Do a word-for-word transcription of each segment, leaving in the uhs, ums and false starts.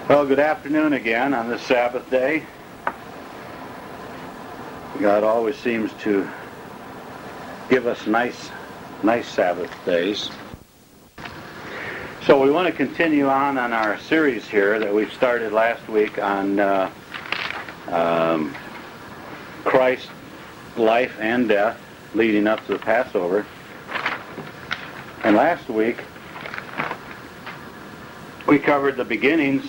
Well, good afternoon again on this Sabbath day. God always seems to give us nice, nice Sabbath days. So we want to continue on on our series here that we started last week on uh, um, Christ's life and death leading up to the Passover. And last week we covered the beginnings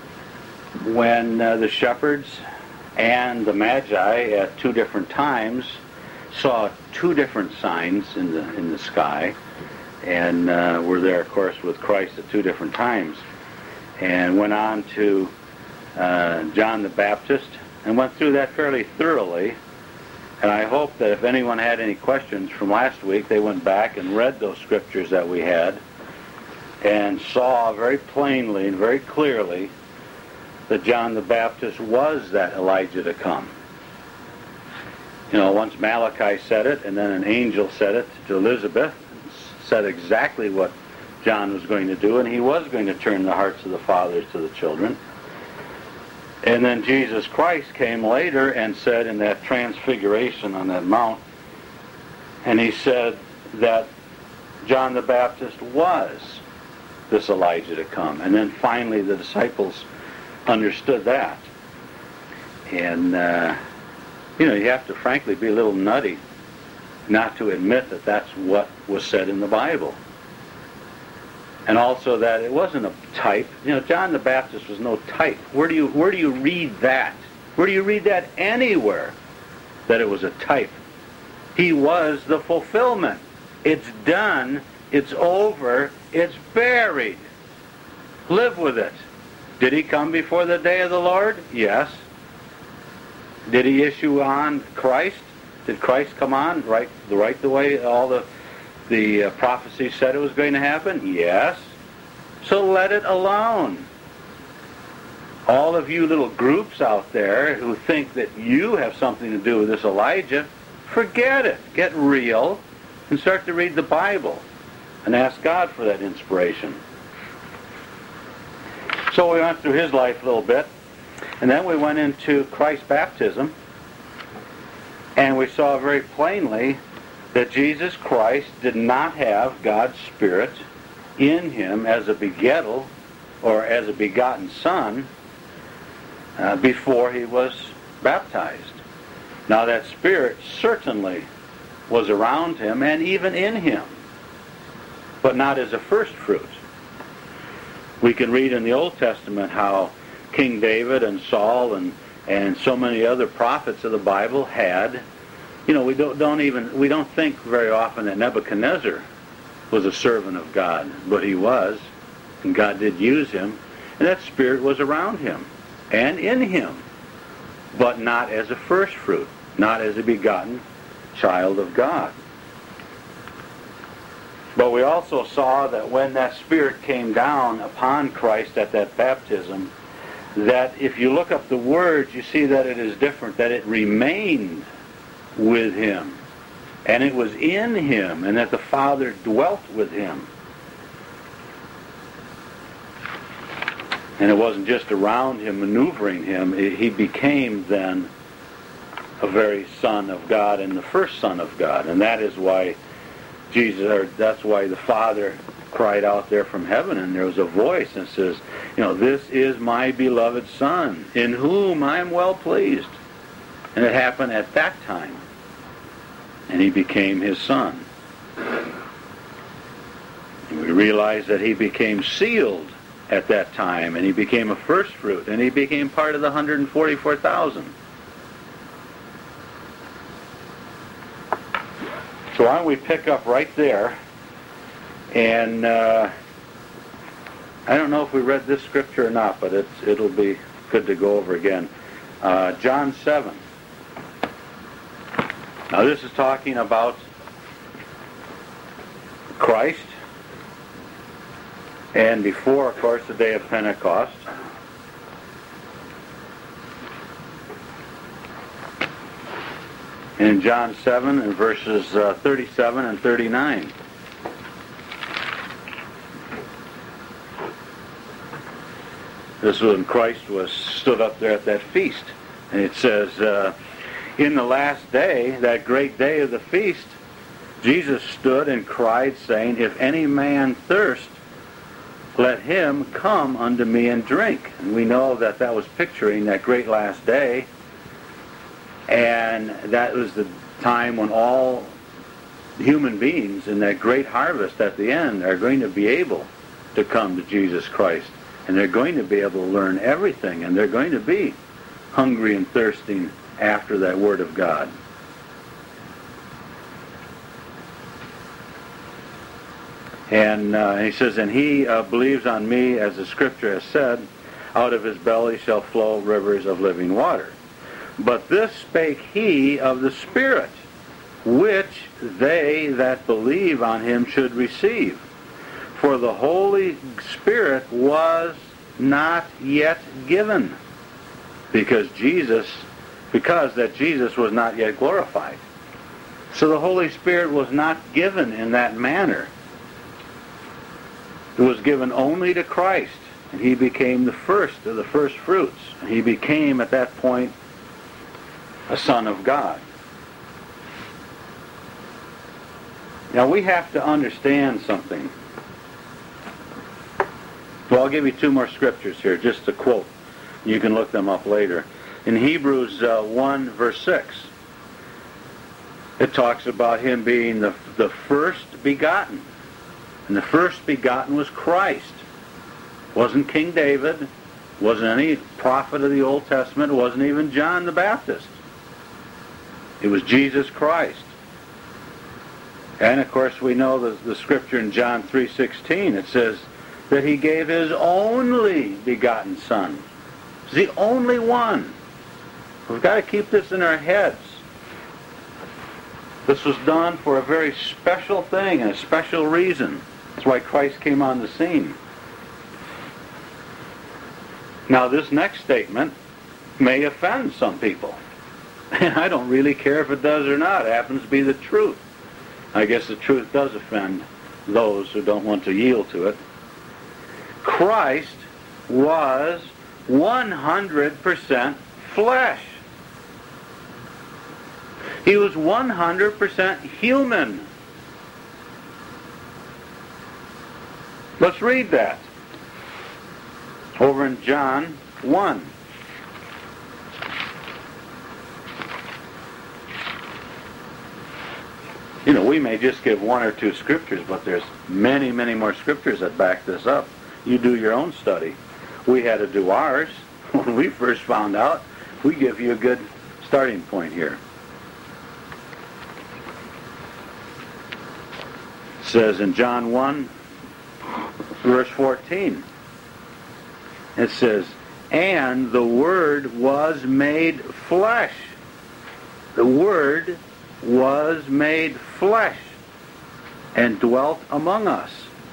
when uh, the shepherds and the Magi at two different times saw two different signs in the in the sky, and uh, were there, of course, with Christ at two different times, and went on to uh, John the Baptist and went through that fairly thoroughly. And I hope that if anyone had any questions from last week, they went back and read those scriptures that we had and saw very plainly and very clearly that John the Baptist was that Elijah to come. You know, once Malachi said it, and then an angel said it to Elizabeth, said exactly what John was going to do, and he was going to turn the hearts of the fathers to the children. And then Jesus Christ came later and said in that transfiguration on that mount, and he said that John the Baptist was this Elijah to come. And then finally the disciples understood that. And, uh, you know, you have to frankly be a little nutty not to admit that that's what was said in the Bible. And also that it wasn't a type. You know, John the Baptist was no type. Where do you, where do you read that? Where do you read that anywhere, that it was a type? He was the fulfillment. It's done. It's over. It's buried. Live with it. Did he come before the day of the Lord? Yes. Did he issue on Christ? Did Christ come on right the right the way all the the uh, prophecies said it was going to happen? Yes. So let it alone. All of you little groups out there who think that you have something to do with this Elijah, forget it. Get real and start to read the Bible and ask God for that inspiration. So we went through his life a little bit, and then we went into Christ's baptism, and we saw very plainly that Jesus Christ did not have God's Spirit in him as a begettal or as a begotten Son uh, before he was baptized. Now that Spirit certainly was around him and even in him, but not as a first fruit. We can read in the Old Testament how King David and Saul and, and so many other prophets of the Bible had, you know, we don't, don't even, we don't think very often that Nebuchadnezzar was a servant of God, but he was, and God did use him, and that Spirit was around him and in him, but not as a first fruit, not as a begotten child of God. But we also saw that when that Spirit came down upon Christ at that baptism, that if you look up the words, you see that it is different, that it remained with him, and it was in him, and that the Father dwelt with him. And it wasn't just around him, maneuvering him. He became then a very Son of God and the first Son of God. And that is why Jesus, or that's why the Father cried out there from heaven, and there was a voice that says, you know, this is my beloved Son, in whom I am well pleased. And it happened at that time. And he became his Son. And we realize that he became sealed at that time, and he became a first fruit, and he became part of the one hundred forty-four thousand. So why don't we pick up right there, and uh, I don't know if we read this scripture or not, but it's, it'll be good to go over again. Uh, John seven. Now this is talking about Christ, and before, of course, the day of Pentecost. In John seven, in verses uh, thirty-seven and thirty-nine. This was when Christ was stood up there at that feast. And it says, uh, in the last day, that great day of the feast, Jesus stood and cried, saying, if any man thirst, let him come unto me and drink. And we know that that was picturing that great last day. And that was the time when all human beings in that great harvest at the end are going to be able to come to Jesus Christ. And they're going to be able to learn everything. And they're going to be hungry and thirsting after that Word of God. And uh, he says, and he uh, believes on me, as the Scripture has said, out of his belly shall flow rivers of living water. But this spake he of the Spirit, which they that believe on him should receive. For the Holy Spirit was not yet given, because Jesus, because that Jesus was not yet glorified. So the Holy Spirit was not given in that manner. It was given only to Christ, and he became the first of the first fruits. And he became, at that point, a Son of God. Now we have to understand something. Well, I'll give you two more scriptures here, just to quote. You can look them up later. In Hebrews uh, one, verse six, it talks about him being the, the first begotten. And the first begotten was Christ. It wasn't King David. It wasn't any prophet of the Old Testament. It wasn't even John the Baptist. It was Jesus Christ. And of course we know the, the scripture in John three sixteen. It says that he gave his only begotten Son. He's the only one. We've got to keep this in our heads. This was done for a very special thing and a special reason. That's why Christ came on the scene. Now this next statement may offend some people. And I don't really care if it does or not. It happens to be the truth. I guess the truth does offend those who don't want to yield to it. Christ was one hundred percent flesh. He was one hundred percent human. Let's read that. Over in John one. You know, we may just give one or two scriptures, but there's many, many more scriptures that back this up. You do your own study. We had to do ours when we first found out. We give you a good starting point here. It says in John one, verse fourteen, it says, and the Word was made flesh. The Word was made flesh and dwelt among us.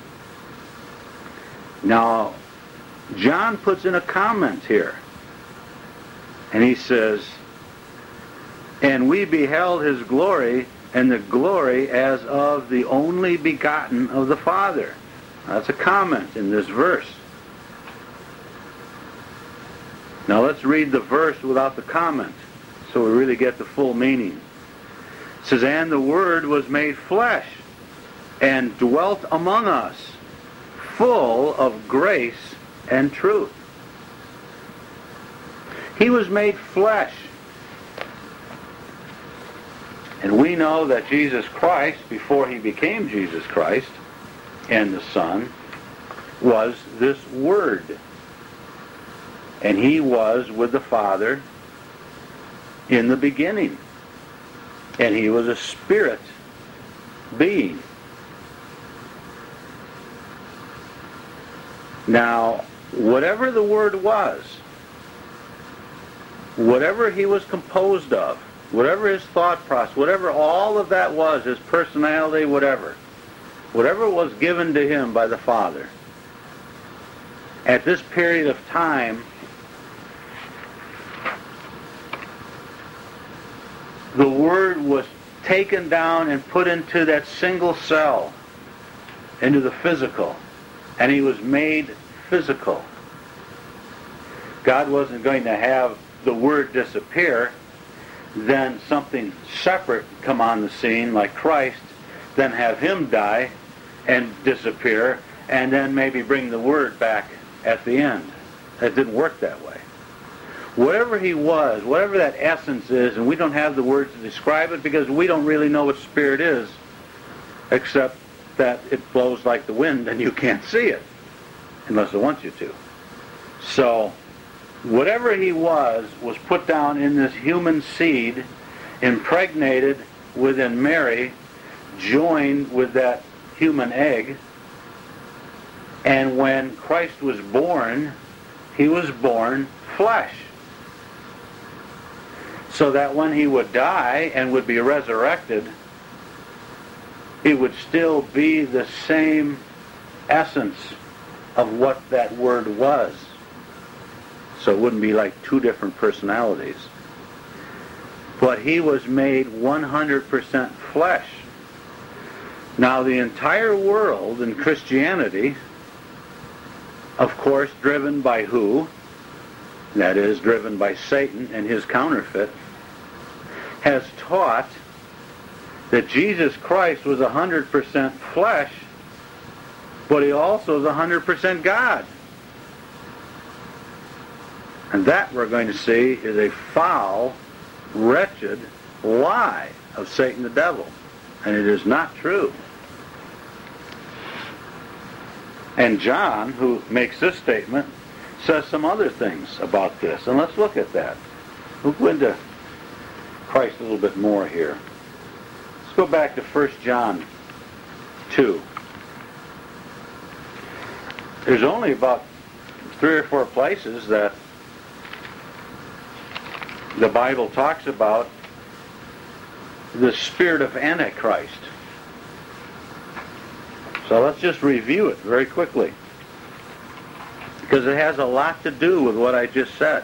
Now, John puts in a comment here, and he says, and we beheld his glory, and the glory as of the only begotten of the Father. That's a comment in this verse. Now let's read the verse without the comment, so we really get the full meaning. It says, and the Word was made flesh, and dwelt among us, full of grace and truth. He was made flesh. And we know that Jesus Christ, before he became Jesus Christ and the Son, was this Word. And he was with the Father in the beginning. And he was a spirit being. Now, whatever the Word was, whatever he was composed of, whatever his thought process, whatever all of that was, his personality, whatever, whatever was given to him by the Father, at this period of time, the Word was taken down and put into that single cell, into the physical, and he was made physical. God wasn't going to have the Word disappear, then something separate come on the scene like Christ, then have Him die and disappear, and then maybe bring the Word back at the end. It didn't work that way. Whatever He was, whatever that essence is, and we don't have the words to describe it because we don't really know what Spirit is, except that it blows like the wind and you can't see it unless it wants you to. So whatever He was was put down in this human seed, impregnated within Mary, joined with that human egg, and when Christ was born, He was born flesh. So that when He would die and would be resurrected, it would still be the same essence of what that Word was. So it wouldn't be like two different personalities. But He was made one hundred percent flesh. Now the entire world in Christianity, of course driven by who? That is, driven by Satan and his counterfeit, has taught that Jesus Christ was one hundred percent flesh, but He also is one hundred percent God. And that, we're going to see, is a foul, wretched lie of Satan the devil. And it is not true. And John, who makes this statement, says some other things about this. And let's look at that. We'll go into Christ a little bit more here. Let's go back to First John two. There's only about three or four places that the Bible talks about the spirit of Antichrist. So let's just review it very quickly, because it has a lot to do with what I just said.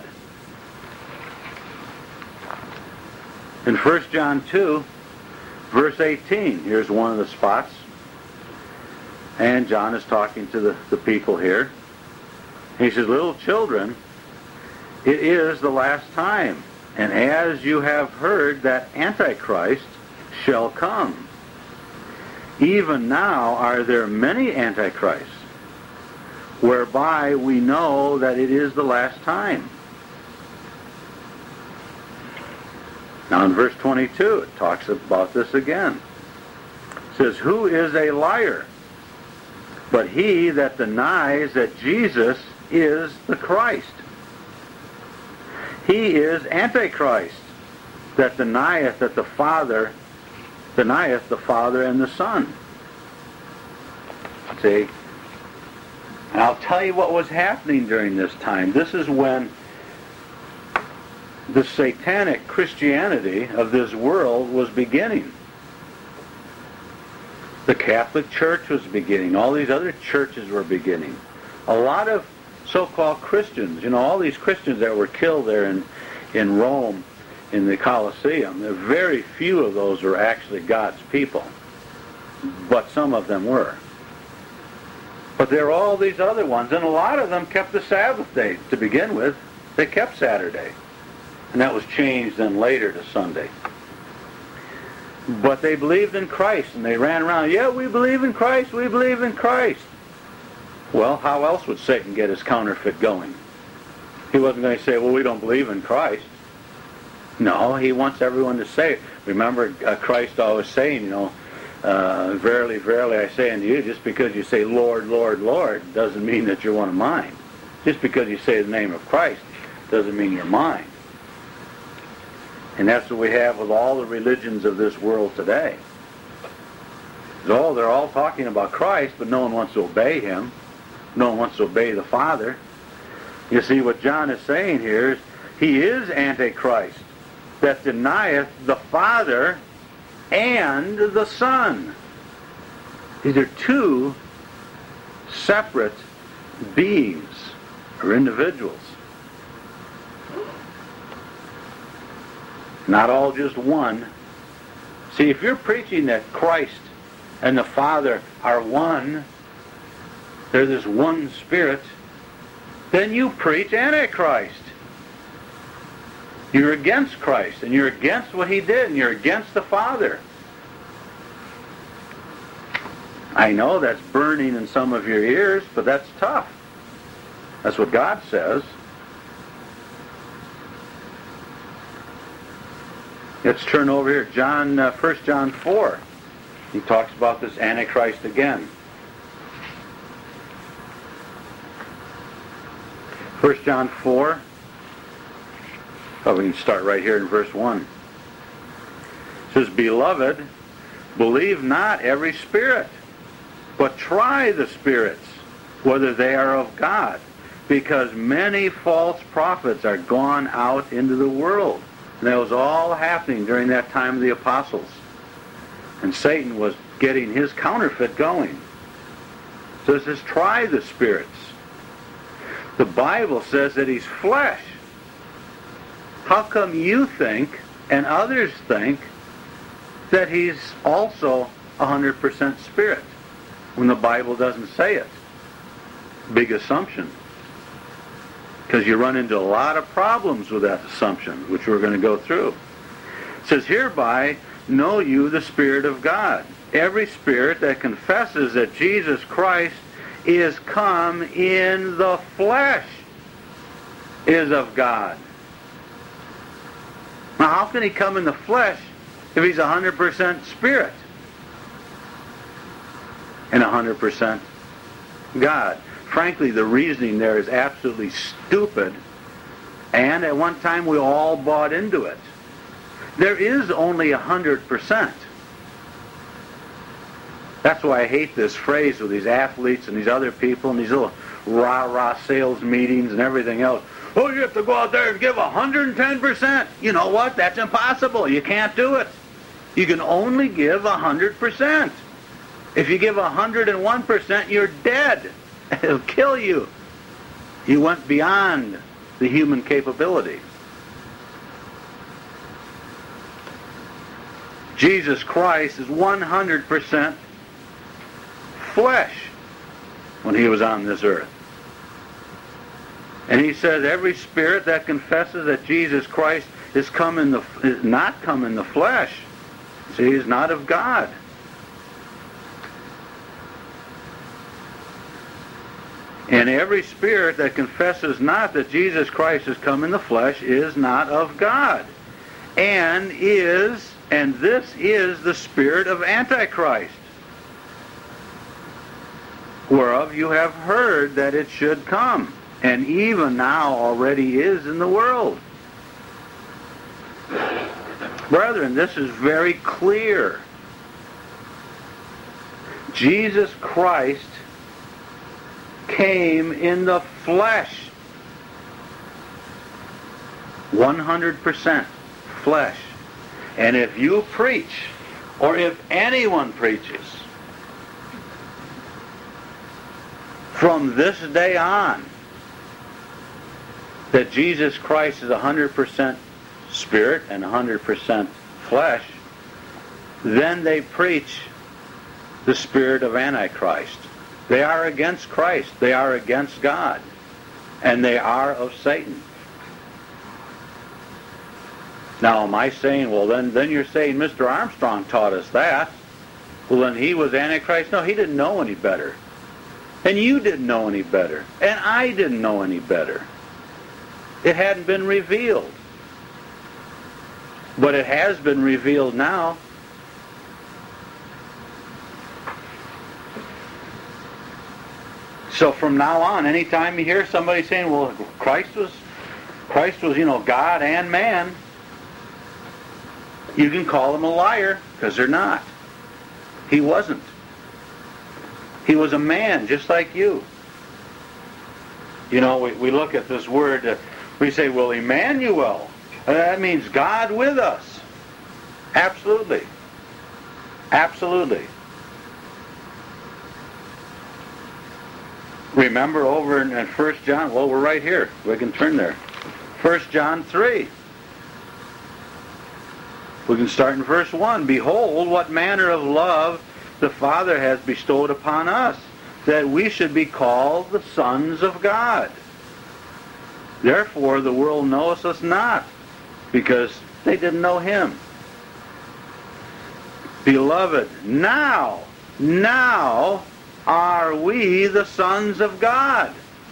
In First John two, verse eighteen, here's one of the spots. And John is talking to the, the people here. He says, "Little children, it is the last time. And as you have heard that Antichrist shall come, even now are there many Antichrists, whereby we know that it is the last time." Now in verse twenty-two, it talks about this again. It says, "Who is a liar? But he that denies that Jesus is the Christ. He is Antichrist, that denieth that the Father, denieth the Father and the Son." See? And I'll tell you what was happening during this time. This is when the satanic Christianity of this world was beginning. The Catholic Church was beginning. All these other churches were beginning. A lot of so-called Christians, you know, all these Christians that were killed there in, in Rome, in the Colosseum, there very few of those were actually God's people. But some of them were. But there were all these other ones, and a lot of them kept the Sabbath day to begin with. They kept Saturday. And that was changed then later to Sunday. But they believed in Christ, and they ran around, "Yeah, we believe in Christ, we believe in Christ." Well, how else would Satan get his counterfeit going? He wasn't going to say, "Well, we don't believe in Christ." No, he wants everyone to say, remember uh, Christ always saying, you know, uh, "Verily, verily, I say unto you," just because you say, "Lord, Lord, Lord," doesn't mean that you're one of mine. Just because you say the name of Christ doesn't mean you're mine. And that's what we have with all the religions of this world today. Oh, they're all talking about Christ, but no one wants to obey Him. No one wants to obey the Father. You see, what John is saying here is, He is Antichrist, that denieth the Father and the Son. These are two separate beings or individuals. Not all just one. See, if you're preaching that Christ and the Father are one, they're this one Spirit, then you preach Antichrist. You're against Christ, and you're against what he did, and you're against the Father. I know that's burning in some of your ears, but that's tough. That's what God says. Let's turn over here. John, uh, First John four. He talks about this Antichrist again. First John four. Oh, we can start right here in verse one. It says, Beloved, believe not every spirit, but try the spirits, whether they are of God, because many false prophets are gone out into the world. And that was all happening during that time of the apostles. And Satan was getting his counterfeit going. So it says, try the spirits. The Bible says that he's flesh. How come you think, and others think, that he's also one hundred percent spirit, when the Bible doesn't say it? Big assumption. Because you run into a lot of problems with that assumption, which we're going to go through. It says, Hereby know you the Spirit of God. Every spirit that confesses that Jesus Christ is come in the flesh is of God. Now, how can he come in the flesh if he's one hundred percent spirit and one hundred percent God? Frankly, the reasoning there is absolutely stupid, and at one time we all bought into it. There is only one hundred percent. That's why I hate this phrase with these athletes and these other people and these little rah-rah sales meetings and everything else. Oh, you have to go out there and give one hundred ten percent. You know what? That's impossible. You can't do it. You can only give one hundred percent. If you give one hundred one percent, you're dead. It'll kill you. You went beyond the human capability. Jesus Christ is one hundred percent flesh when he was on this earth. And he says every spirit that confesses that Jesus Christ is come in the is not come in the flesh, see, is not of God. And every spirit that confesses not that Jesus Christ has come in the flesh is not of God, and is, and this is the spirit of Antichrist, whereof you have heard that it should come, and even now already is in the world. Brethren, this is very clear. Jesus Christ came in the flesh. one hundred percent flesh. And if you preach, or if anyone preaches, from this day on, that Jesus Christ is one hundred percent spirit and one hundred percent flesh, then they preach the spirit of Antichrist. They are against Christ. They are against God. And they are of Satan. Now, am I saying, well, then, then you're saying Mister Armstrong taught us that. Well, then he was Antichrist? No, he didn't know any better. And you didn't know any better. And I didn't know any better. It hadn't been revealed. But it has been revealed now. So from now on, anytime you hear somebody saying, well, Christ was, Christ was, you know, God and man, you can call them a liar, because they're not. He wasn't. He was a man, just like you. You know, we, we look at this word, uh, we say, well, Emmanuel, uh, that means God with us. Absolutely. Absolutely. Remember over in, in First John, well, we're right here. We can turn there. First John three. We can start in verse one. Behold, what manner of love the Father has bestowed upon us, that we should be called the sons of God. Therefore the world knoweth us not, because they didn't know him. Beloved, now, now are we the sons of God.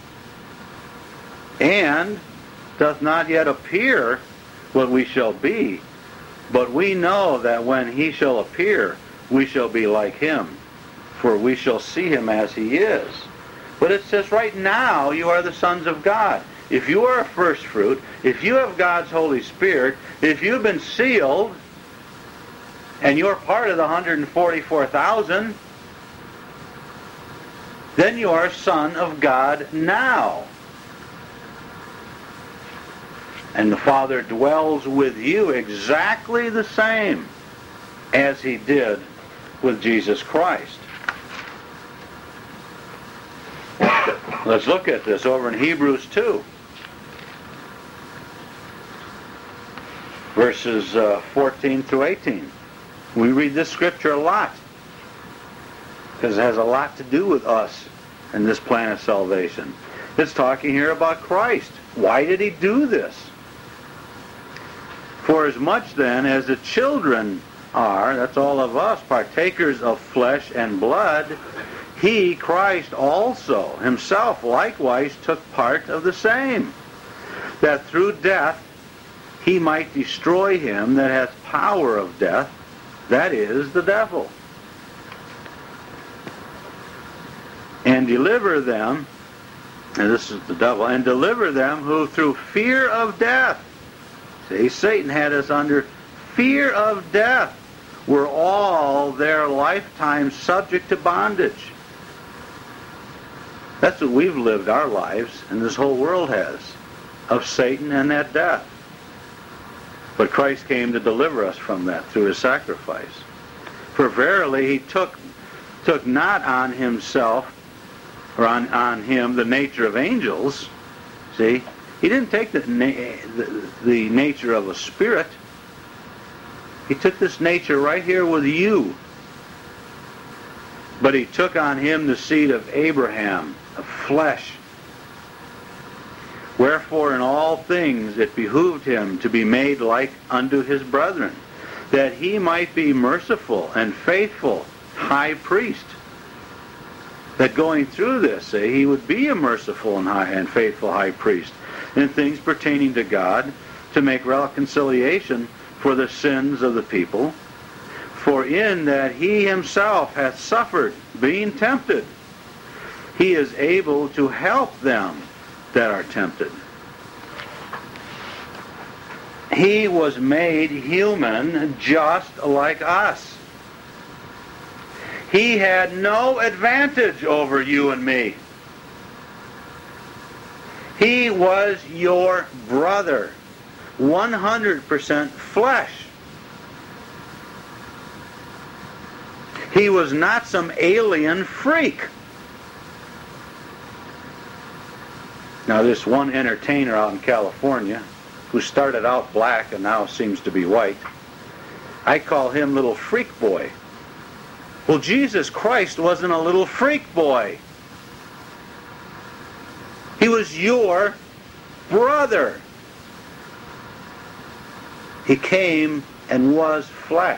And doth not yet appear what we shall be, but we know that when he shall appear, we shall be like him, for we shall see him as he is. But it says right now you are the sons of God. If you are a first fruit, if you have God's Holy Spirit, if you've been sealed, and you're part of the one hundred forty-four thousand, then you are a son of God now. And the Father dwells with you exactly the same as he did with Jesus Christ. Let's look at this over in Hebrews two. Verses uh, fourteen through eighteen. We read this scripture a lot because it has a lot to do with us and this plan of salvation. It's talking here about Christ. Why did he do this? For as much then as the children are, that's all of us, partakers of flesh and blood, he, Christ, also himself likewise took part of the same, that through death he might destroy him that hath power of death, that is, the devil, and deliver them, and this is the devil, and deliver them who through fear of death, see, Satan had us under fear of death, were all their lifetime subject to bondage. That's what we've lived our lives, and this whole world has, of Satan and that death. But Christ came to deliver us from that through his sacrifice. For verily he took took not on himself, or on, on him, the nature of angels. See, he didn't take the, na- the, the nature of a spirit. He took this nature right here with you. But he took on him the seed of Abraham, of flesh. Wherefore in all things it behooved him to be made like unto his brethren, that he might be merciful and faithful high priest. That going through this, say, he would be a merciful and, high, and faithful high priest in things pertaining to God, to make reconciliation for the sins of the people. For in that he himself hath suffered, being tempted, he is able to help them that are tempted. He was made human just like us. He had no advantage over you and me. He was your brother, one hundred percent flesh. He was not some alien freak. Now, this one entertainer out in California, who started out black and now seems to be white, I call him Little Freak Boy. Well, Jesus Christ wasn't a little freak boy. He was your brother. He came and was flesh.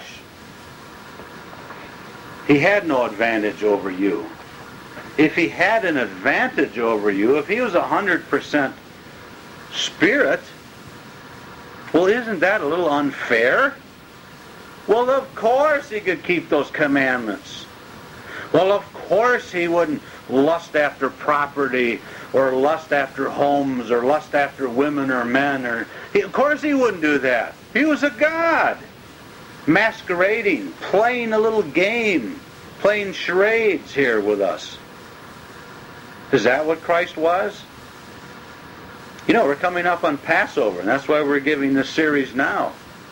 He had no advantage over you. If he had an advantage over you, if he was one hundred percent spirit, well, isn't that a little unfair? Well, of course he could keep those commandments. Well, of course he wouldn't lust after property or lust after homes or lust after women or men. Or he, of course he wouldn't do that. He was a god, masquerading, playing a little game, playing charades here with us. Is that what Christ was? You know, we're coming up on Passover, and that's why we're giving this series now.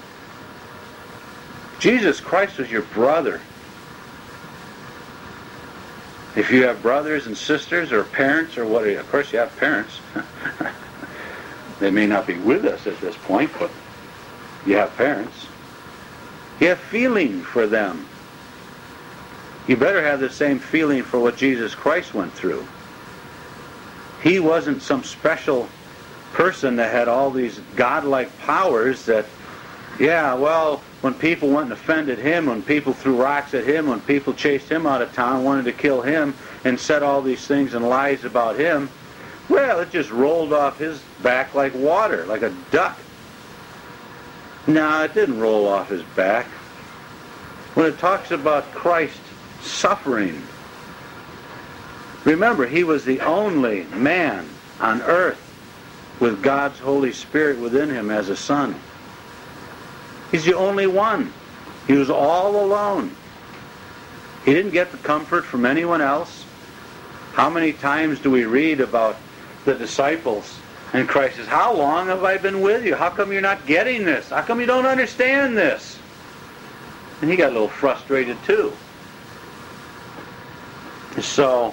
Jesus Christ was your brother. If you have brothers and sisters or parents or what, of course you have parents. They may not be with us at this point, but you have parents. You have feeling for them. You better have the same feeling for what Jesus Christ went through. He wasn't some special person that had all these godlike powers that, yeah, well, when people went and offended him, when people threw rocks at him, when people chased him out of town, wanted to kill him, and said all these things and lies about him, well, it just rolled off his back like water, like a duck. No, it didn't roll off his back. When it talks about Christ suffering, remember, he was the only man on earth with God's Holy Spirit within him as a son. He's the only one. He was all alone. He didn't get the comfort from anyone else. How many times do we read about the disciples and Christ says, how long have I been with you? How come you're not getting this? How come you don't understand this? And he got a little frustrated too. So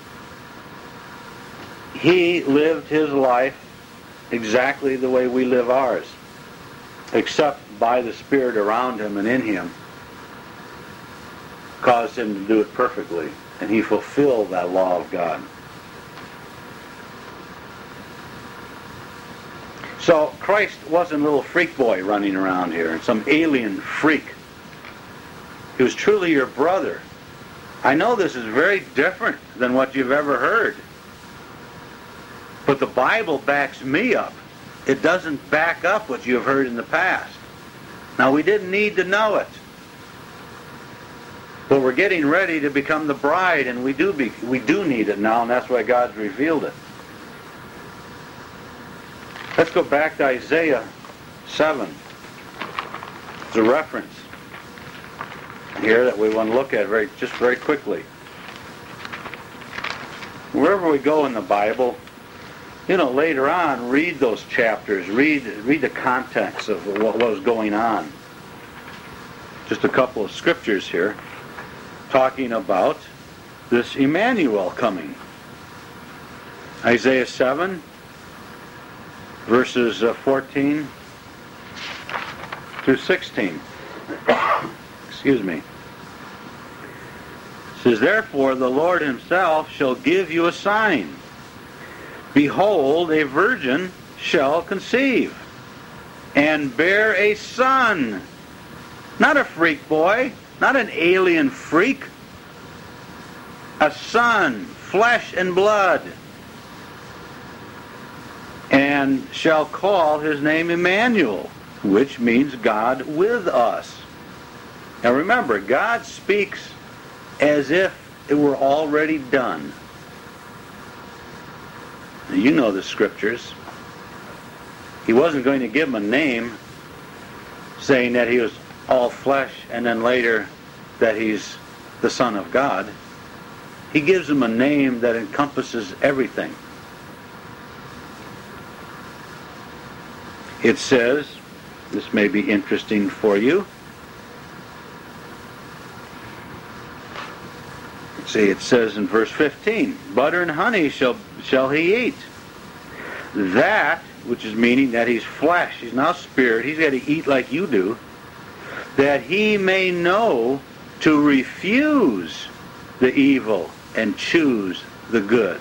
he lived his life exactly the way we live ours, except by the Spirit around him and in him caused him to do it perfectly, and he fulfilled that law of God. So Christ wasn't a little freak boy running around here, some alien freak. He was truly your brother. I know this is very different than what you've ever heard, but the Bible backs me up. It doesn't back up what you've heard in the past. Now, we didn't need to know it, but we're getting ready to become the bride, and we do be, we do need it now, and that's why God's revealed it. Let's go back to Isaiah seven. It's a reference here that we want to look at very, just very quickly. Wherever we go in the Bible, you know, later on, read those chapters, read read the context of what, what was going on. Just a couple of scriptures here talking about this Emmanuel coming. Isaiah seven, verses uh, fourteen through sixteen. Excuse me. It says, therefore the Lord himself shall give you a sign. Behold, a virgin shall conceive and bear a son. Not a freak boy, not an alien freak. A son, flesh and blood. And shall call his name Emmanuel, which means God with us. Now remember, God speaks as if it were already done. Now, you know the scriptures. He wasn't going to give him a name saying that he was all flesh and then later that he's the Son of God. He gives him a name that encompasses everything. It says, this may be interesting for you. See, it says in verse fifteen, butter and honey shall shall he eat. That, which is meaning that he's flesh, he's not spirit, he's got to eat like you do, that he may know to refuse the evil and choose the good.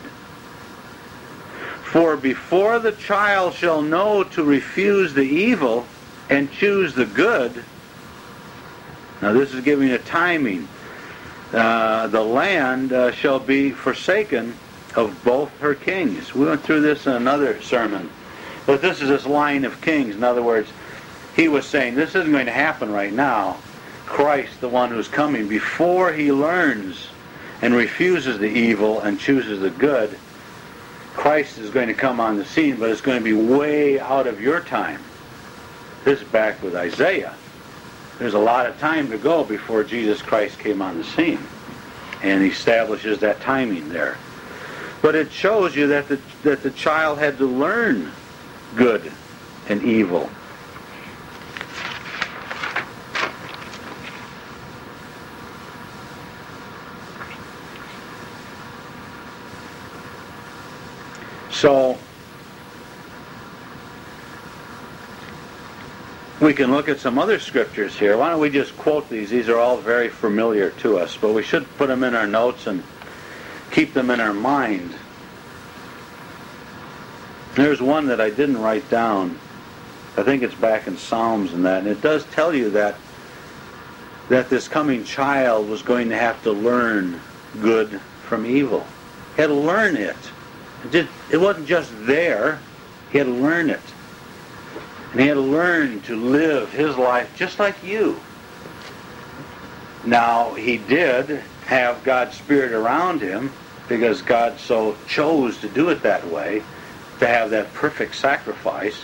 For before the child shall know to refuse the evil and choose the good, now this is giving a timing, uh, the land uh, shall be forsaken of both her kings. We went through this in another sermon. But this is this line of kings. In other words, he was saying this isn't going to happen right now. Christ, the one who's coming, before he learns and refuses the evil and chooses the good, Christ is going to come on the scene, but it's going to be way out of your time. This is back with Isaiah. There's a lot of time to go before Jesus Christ came on the scene. And he establishes that timing there. But it shows you that the, that the child had to learn good and evil. So, we can look at some other scriptures here. Why don't we just quote these? These are all very familiar to us, but we should put them in our notes and keep them in our mind. There's one that I didn't write down. I think it's back in Psalms and that, and it does tell you that that this coming child was going to have to learn good from evil. He had to learn it. It, did, it wasn't just there. He had to learn it. And he had to learn to live his life just like you. Now, he did have God's Spirit around him because God so chose to do it that way, to have that perfect sacrifice,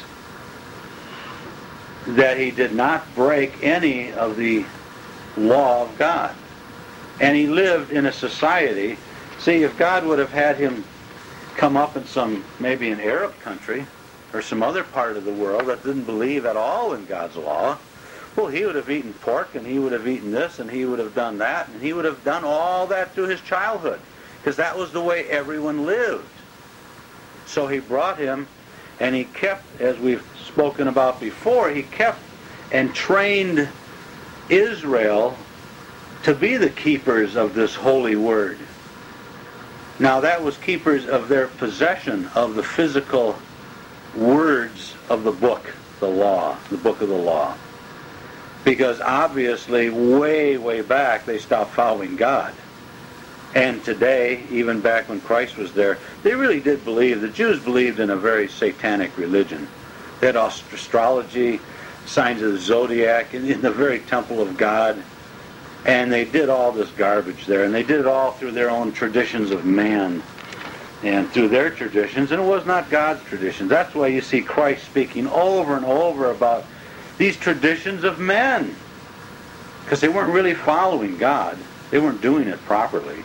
that he did not break any of the law of God. And he lived in a society. See, if God would have had him come up in some, maybe an Arab country or some other part of the world that didn't believe at all in God's law, well, he would have eaten pork and he would have eaten this and he would have done that and he would have done all that through his childhood because that was the way everyone lived. So he brought him and he kept, as we've spoken about before, he kept and trained Israel to be the keepers of this holy word. Now that was keepers of their possession of the physical words of the book, the law, the book of the law. Because obviously way, way back they stopped following God. And today, even back when Christ was there, they really did believe, the Jews believed in a very satanic religion. They had astrology, signs of the zodiac, in, in the very temple of God. And they did all this garbage there. And they did it all through their own traditions of man. And through their traditions. And it was not God's traditions. That's why you see Christ speaking over and over about these traditions of men. Because they weren't really following God. They weren't doing it properly.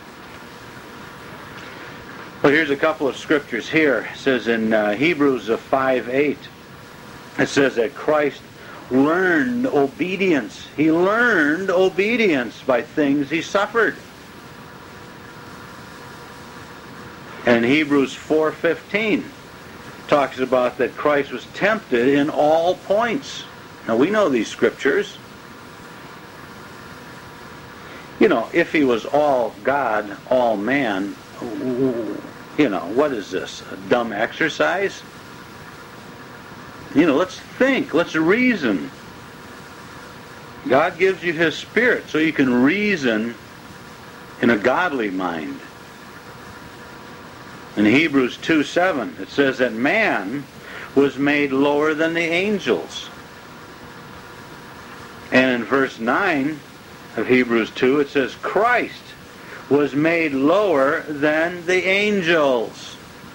Well, here's a couple of scriptures here. It says in uh, Hebrews five eight, it says that Christ learned obedience. He learned obedience by things he suffered. And Hebrews four fifteen talks about that Christ was tempted in all points. Now we know these scriptures. You know, if he was all God, all man, you know, what is this? A dumb exercise? You know, let's think. Let's reason. God gives you His Spirit so you can reason in a godly mind. In Hebrews two seven, it says that man was made lower than the angels. And in verse nine of Hebrews two, it says Christ was made lower than the angels.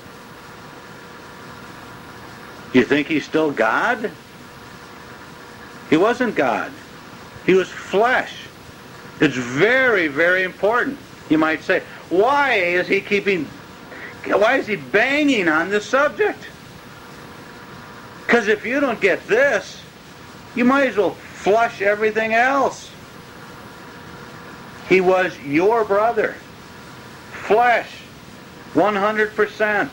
You think he's still God? He wasn't God. He was flesh. It's very, very important. You might say, why is he keeping, why is he banging on this subject? Because if you don't get this, you might as well flush everything else. He was your brother. Flesh. one hundred percent.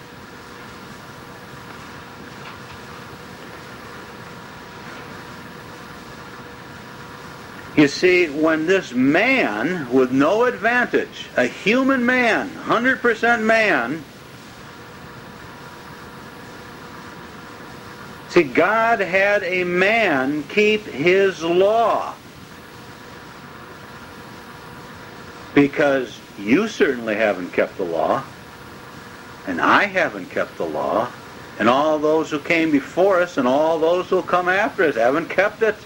You see, when this man with no advantage, a human man, one hundred percent man, see, God had a man keep His law. Because you certainly haven't kept the law, and I haven't kept the law, and all those who came before us and all those who will come after us haven't kept it.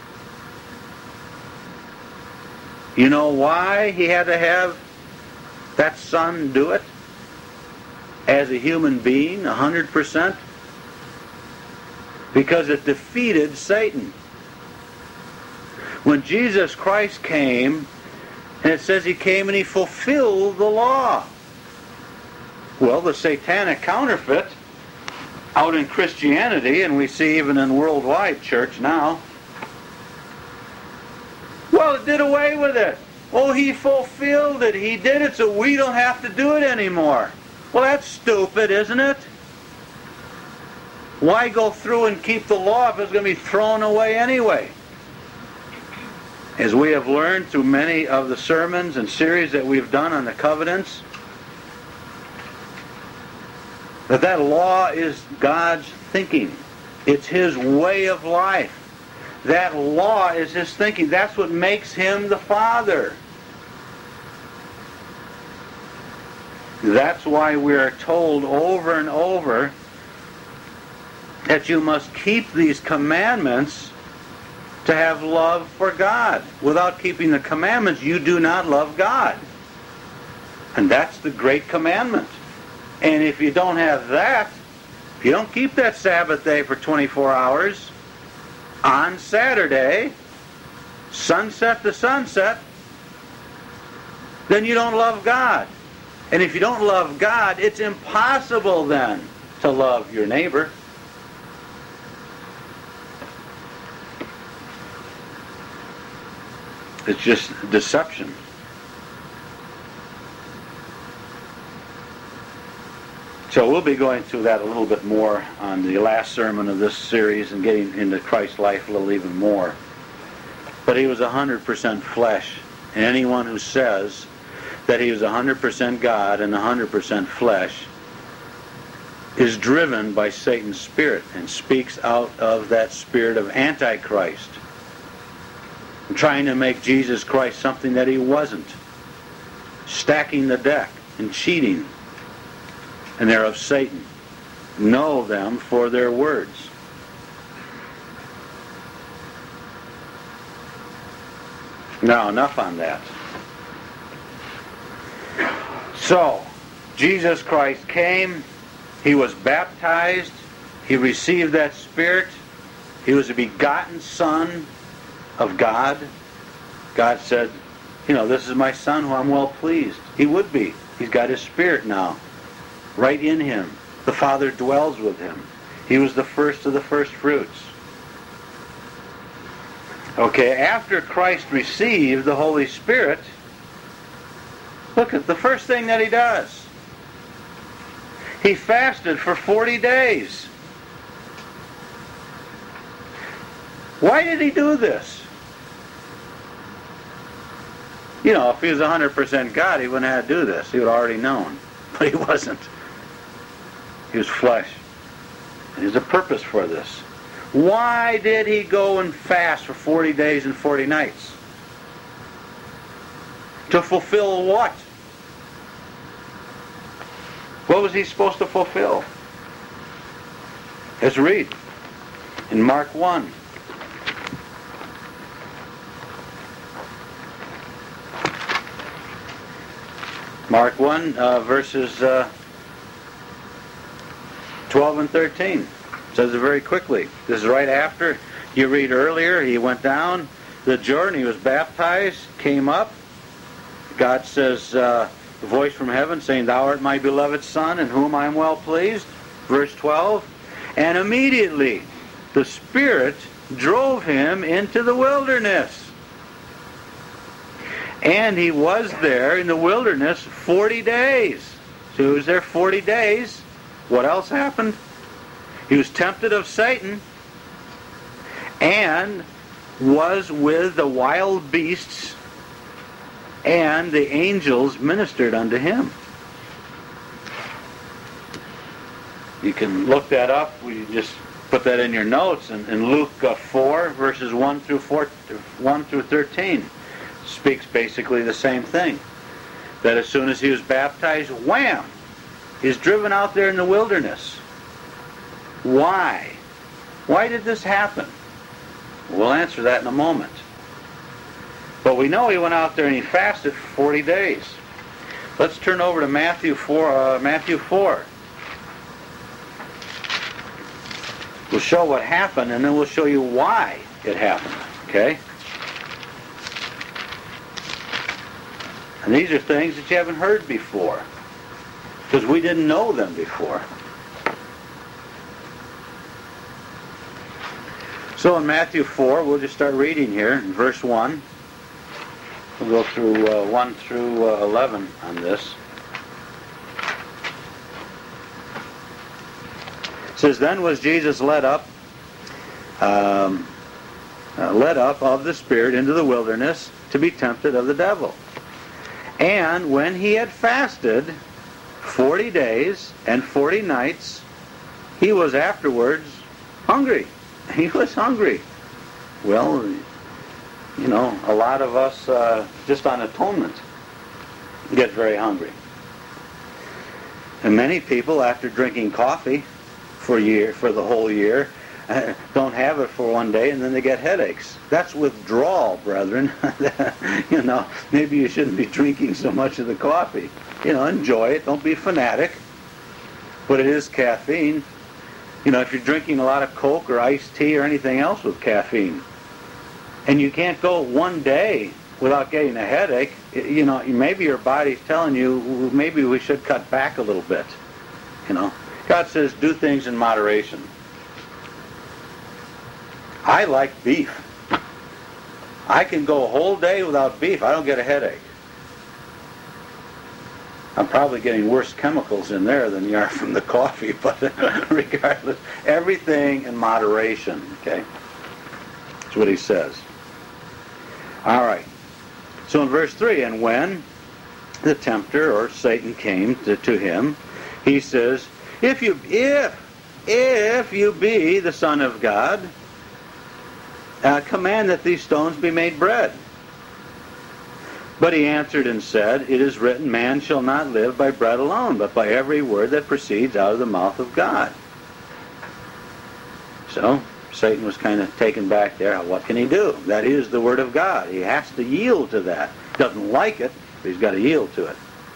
You know why He had to have that Son do it? As a human being, one hundred percent? Because it defeated Satan. When Jesus Christ came, and it says He came and He fulfilled the law. Well, the satanic counterfeit out in Christianity, and we see even in worldwide church now, well, it did away with it. Oh, He fulfilled it. He did it so we don't have to do it anymore. Well, that's stupid, isn't it? Why go through and keep the law if it's going to be thrown away anyway? As we have learned through many of the sermons and series that we've done on the covenants, That that law is God's thinking. It's His way of life. That law is His thinking. That's what makes Him the Father. That's why we are told over and over that you must keep these commandments to have love for God. Without keeping the commandments, you do not love God. And that's the great commandment. And if you don't have that, if you don't keep that Sabbath day for twenty-four hours, on Saturday, sunset to sunset, then you don't love God. And if you don't love God, it's impossible then to love your neighbor. It's just deception. So we'll be going through that a little bit more on the last sermon of this series and getting into Christ's life a little even more. But He was one hundred percent flesh. And anyone who says that He was one hundred percent God and one hundred percent flesh is driven by Satan's spirit and speaks out of that spirit of Antichrist, trying to make Jesus Christ something that He wasn't, stacking the deck and cheating. And they're of Satan. Know them for their words. Now, enough on that. So, Jesus Christ came, He was baptized, He received that Spirit, He was a begotten Son of God. God said, you know, this is my Son who I'm well pleased. He would be. He's got His Spirit now. Right in Him. The Father dwells with Him. He was the first of the first fruits. Okay, after Christ received the Holy Spirit, look at the first thing that He does. He fasted for forty days. Why did He do this? You know, if He was one hundred percent God, He wouldn't have to do this. He would have already known. But He wasn't. He was flesh. And there's a purpose for this. Why did He go and fast for forty days and forty nights? To fulfill what? What was He supposed to fulfill? Let's read in Mark one. Mark one, uh, verses uh, twelve and thirteen. It says it very quickly. This is right after you read earlier. He went down the Jordan. He was baptized, came up. God says, uh, the voice from heaven saying, Thou art my beloved Son, in whom I am well pleased. Verse twelve. And immediately the Spirit drove Him into the wilderness. And He was there in the wilderness forty days. So He was there forty days. What else happened? He was tempted of Satan and was with the wild beasts, and the angels ministered unto Him. You can look that up. We just put that in your notes. In, in Luke uh, four, verses one through four, one through thirteen, speaks basically the same thing. That as soon as He was baptized, wham! He's driven out there in the wilderness. Why? Why did this happen? We'll answer that in a moment. But we know He went out there and He fasted for forty days. Let's turn over to Matthew four. Uh, Matthew four. We'll show what happened, and then we'll show you why it happened. Okay? And these are things that you haven't heard before, because we didn't know them before. So in Matthew four, we'll just start reading here in verse one. We'll go through uh, one through uh, eleven on this. It says, Then was Jesus led up, um, uh, led up of the Spirit into the wilderness to be tempted of the devil. And when He had fasted forty days and forty nights, he was afterwards hungry. He was hungry. Well, you know, a lot of us, uh, just on atonement, get very hungry. And many people, after drinking coffee for a year, for the whole year, uh, don't have it for one day, and then they get headaches. That's withdrawal, brethren. You know, maybe you shouldn't be drinking so much of the coffee. You know, enjoy it. Don't be a fanatic. But it is caffeine. You know, if you're drinking a lot of Coke or iced tea or anything else with caffeine, and you can't go one day without getting a headache, you know, maybe your body's telling you, maybe we should cut back a little bit. You know, God says do things in moderation. I like beef. I can go a whole day without beef. I don't get a headache. I'm probably getting worse chemicals in there than you are from the coffee, but regardless, everything in moderation, okay? That's what he says. All right. So in verse three, and when the tempter, or Satan, came to, to him, he says, if you, if, if you be the Son of God, uh, command that these stones be made bread. But he answered and said, it is written, man shall not live by bread alone, but by every word that proceeds out of the mouth of God. So Satan was kind of taken back there. What can he do? That is the word of God. He has to yield to that. He doesn't like it, but he's got to yield to it.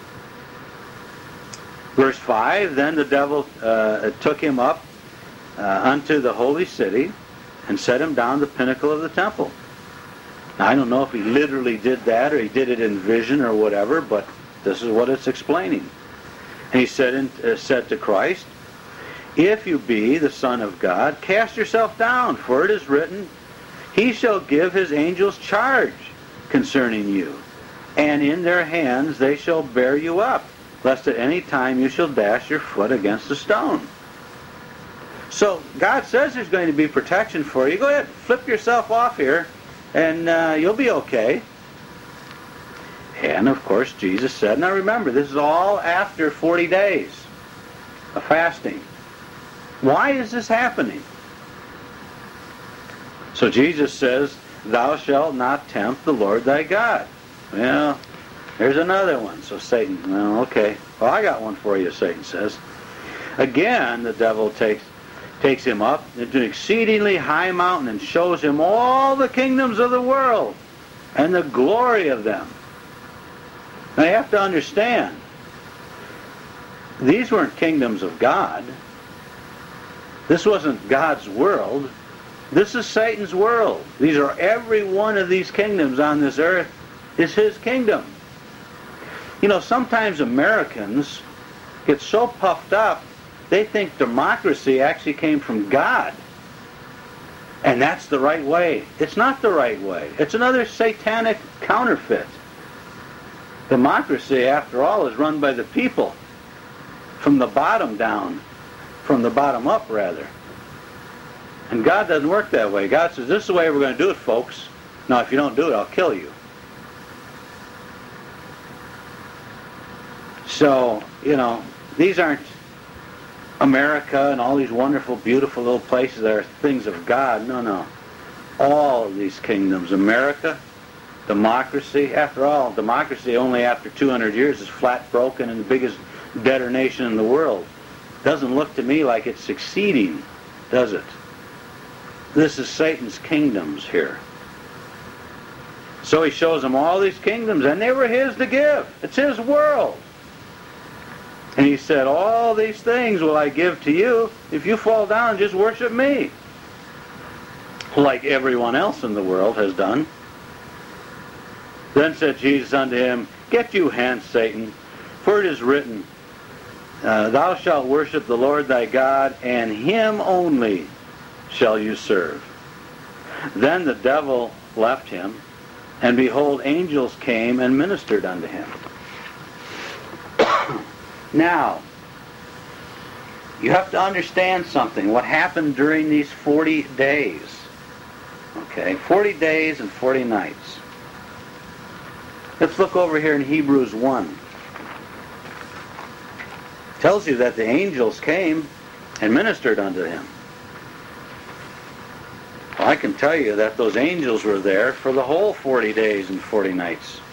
Verse five, then the devil uh, took him up uh, unto the holy city and set him down the pinnacle of the temple. Now, I don't know if he literally did that or he did it in vision or whatever, but this is what it's explaining. And he said, in, uh, said to Christ, if you be the Son of God, cast yourself down, for it is written, he shall give his angels charge concerning you, and in their hands they shall bear you up, lest at any time you shall dash your foot against a stone. So God says there's going to be protection for you. Go ahead, flip yourself off here, and uh, you'll be okay. And of course Jesus said, now remember, this is all after forty days of fasting. Why is this happening? So Jesus says, thou shalt not tempt the Lord thy God. Well, there's another one. So Satan, well, okay. Well, I got one for you, Satan says. Again, the devil takes takes him up into an exceedingly high mountain and shows him all the kingdoms of the world and the glory of them. Now you have to understand, these weren't kingdoms of God. This wasn't God's world. This is Satan's world. These are, every one of these kingdoms on this earth is his kingdom. You know, sometimes Americans get so puffed up, they think democracy actually came from God. And that's the right way. It's not the right way. It's another satanic counterfeit. Democracy, after all, is run by the people. From the bottom down. From the bottom up, rather. And God doesn't work that way. God says, this is the way we're going to do it, folks. Now, if you don't do it, I'll kill you. So, you know, these aren't America and all these wonderful, beautiful little places that are things of God. No, no. All of these kingdoms. America, democracy. After all, democracy only after two hundred years is flat broken and the biggest debtor nation in the world. Doesn't look to me like it's succeeding, does it? This is Satan's kingdoms here. So he shows them all these kingdoms, and they were his to give. It's his world. And he said, all these things will I give to you if you fall down and just worship me. Like everyone else in the world has done. Then said Jesus unto him, get you hence, Satan, for it is written, Uh, thou shalt worship the Lord thy God, and him only shall you serve. Then the devil left him, and behold, angels came and ministered unto him. Now, you have to understand something. What happened during these forty days? Okay, forty days and forty nights. Let's look over here in Hebrews one. tells you that the angels came and ministered unto him. Well, I can tell you that those angels were there for the whole forty days and forty nights.